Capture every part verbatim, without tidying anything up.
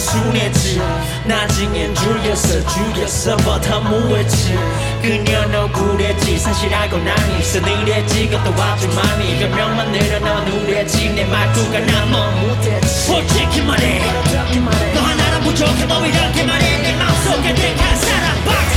순했지 나중엔 줄였어 줄였어 버터무했지 그녀 너 그랬지 사실 알고 난 있어 느랬지 그것도 와준 맘이 변명만 늘어넌 우랬지 내 말투가 난 너무 못했지 솔직히 말해 너 하나는 부족해 뭐 이렇게 말해 내 마음속에 내가 살아봐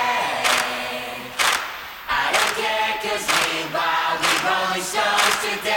Cause we wild, we rolling stones today.